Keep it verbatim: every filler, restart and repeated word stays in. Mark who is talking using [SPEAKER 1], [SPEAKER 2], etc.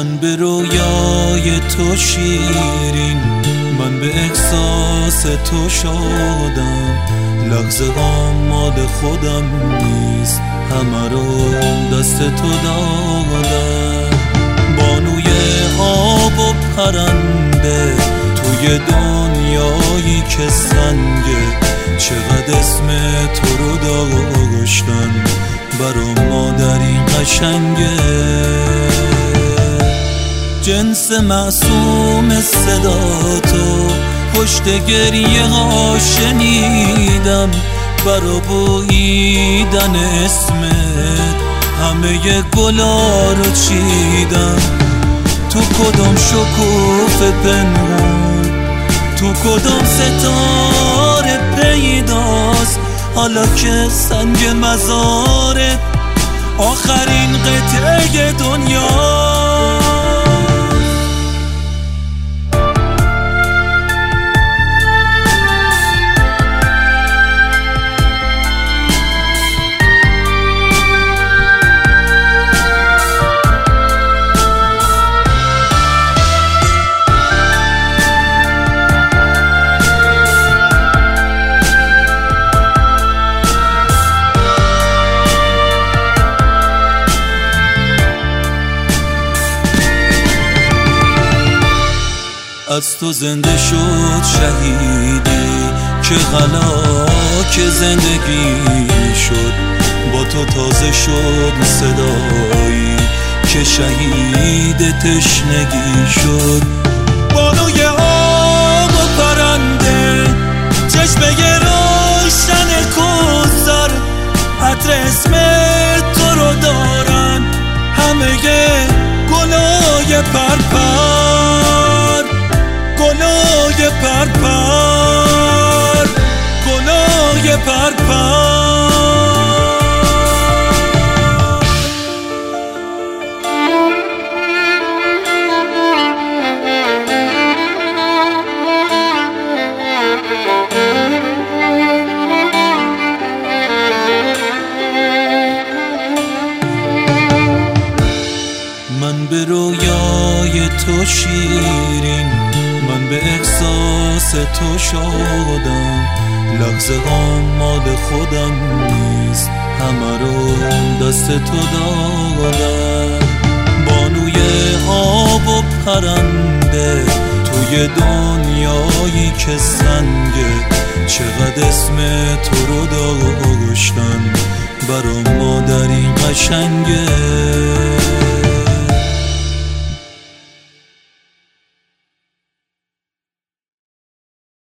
[SPEAKER 1] من به رویای تو شیرین، من به احساس تو شادم. لحظه ها مال خودم نیست، همه رو دست تو دادم. بانوی آب و پرنده توی دنیایی که سنگه، چقدر اسم تو رو داشتن برا ما در این قشنگه. جنس معصوم صدا تو پشت گریه ها شنیدم، برا بویدن اسمت همه گلا رو چیدم. تو کدام شکوفه پنهون، تو کدام ستاره پیداست، حالا که سنگ مزارت آخرین قطعه دنیا. از تو زنده شد شهیدی که غلا که زندگی شد، با تو تازه شد صدایی که شهید تشنگی شد. بانوی آب و پرنده چشمه روشن کوثر، عطر اسم تو رو دارن همه گلای پرپر، گلای پرپر، گلای پرپر. من به رویای تو شیرین، من به احساس تو شادم. لحظه ها مال خودم نیست، همه رو دست تو دادم. بانوی آب و پرنده توی دنیایی که سنگه، چقدر اسم تو رو داشتن برا ما در این قشنگه.